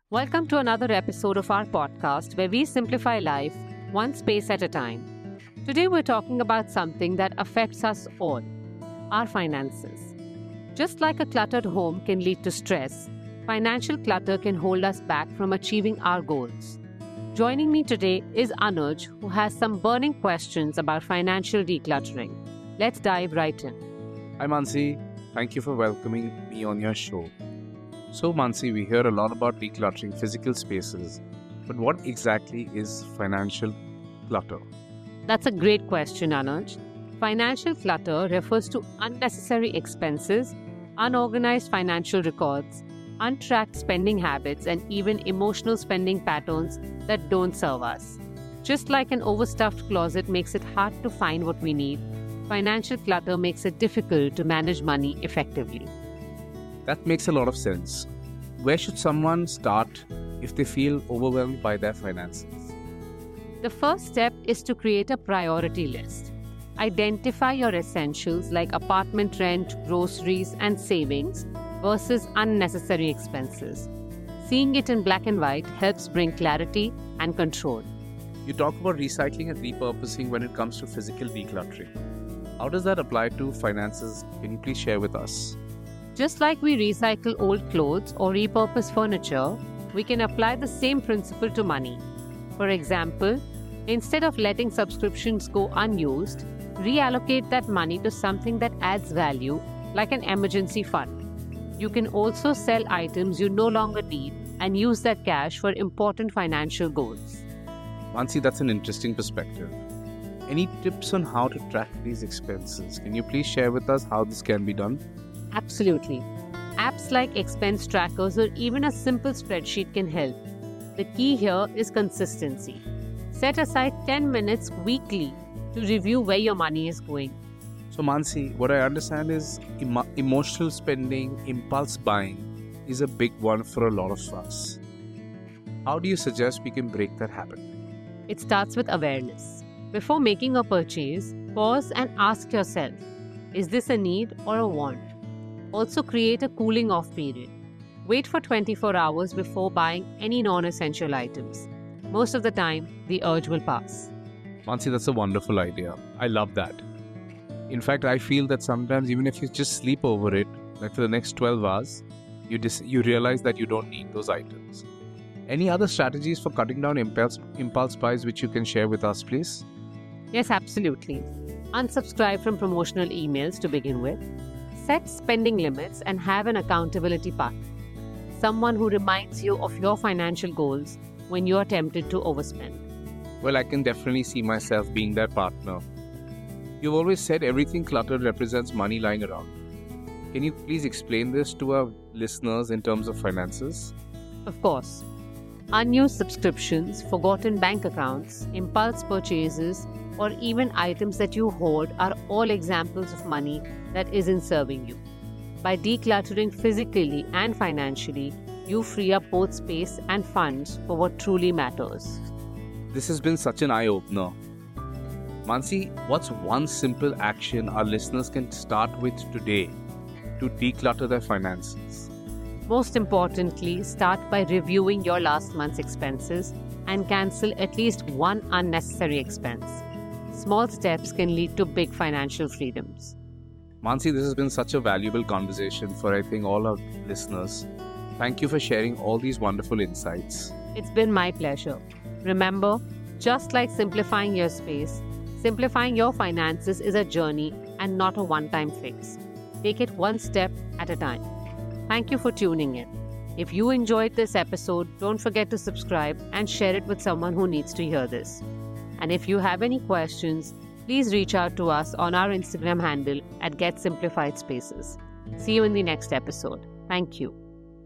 Welcome to another episode of our podcast where we simplify life one space at a time. Today we're talking about something that affects us all, our finances. Just like a cluttered home can lead to stress, financial clutter can hold us back from achieving our goals. Joining me today is Anuj, who has some burning questions about financial decluttering. Let's dive right in. Hi Mansi, thank you for welcoming me on your show. So Mansi, we hear a lot about decluttering physical spaces, but what exactly is financial clutter? That's a great question, Anuj. Financial clutter refers to unnecessary expenses, unorganized financial records, untracked spending habits, and even emotional spending patterns that don't serve us. Just like an overstuffed closet makes it hard to find what we need, financial clutter makes it difficult to manage money effectively. That makes a lot of sense. Where should someone start if they feel overwhelmed by their finances? The first step is to create a priority list. Identify your essentials like apartment rent, groceries, and savings versus unnecessary expenses. Seeing it in black and white helps bring clarity and control. You talk about recycling and repurposing when it comes to physical decluttering. How does that apply to finances? Can you please share with us? Just like we recycle old clothes or repurpose furniture, we can apply the same principle to money. For example, instead of letting subscriptions go unused, reallocate that money to something that adds value, like an emergency fund. You can also sell items you no longer need and use that cash for important financial goals. Mansi, that's an interesting perspective. Any tips on how to track these expenses? Can you please share with us how this can be done? Absolutely. Apps like expense trackers or even a simple spreadsheet can help. The key here is consistency. Set aside 10 minutes weekly to review where your money is going. So Mansi, what I understand is emotional spending, impulse buying is a big one for a lot of us. How do you suggest we can break that habit? It starts with awareness. Before making a purchase, pause and ask yourself, is this a need or a want? Also create a cooling off period. Wait for 24 hours before buying any non-essential items. Most of the time, the urge will pass. Mansi, that's a wonderful idea. I love that. In fact, I feel that sometimes even if you just sleep over it, like for the next 12 hours, you realize that you don't need those items. Any other strategies for cutting down impulse buys which you can share with us, please? Yes, absolutely. Unsubscribe from promotional emails to begin with. Set spending limits and have an accountability partner. Someone who reminds you of your financial goals when you are tempted to overspend. Well, I can definitely see myself being that partner. You've always said everything cluttered represents money lying around. Can you please explain this to our listeners in terms of finances? Of course. Unused subscriptions, forgotten bank accounts, impulse purchases, or even items that you hoard are all examples of money that isn't serving you. By decluttering physically and financially, you free up both space and funds for what truly matters. This has been such an eye-opener. Mansi, what's one simple action our listeners can start with today to declutter their finances? Most importantly, start by reviewing your last month's expenses and cancel at least one unnecessary expense. Small steps can lead to big financial freedoms. Mansi, this has been such a valuable conversation for, I think, all our listeners. Thank you for sharing all these wonderful insights. It's been my pleasure. Remember, just like simplifying your space, simplifying your finances is a journey and not a one-time fix. Take it one step at a time. Thank you for tuning in. If you enjoyed this episode, don't forget to subscribe and share it with someone who needs to hear this. And if you have any questions, please reach out to us on our Instagram handle at Get Simplified Spaces. See you in the next episode. Thank you.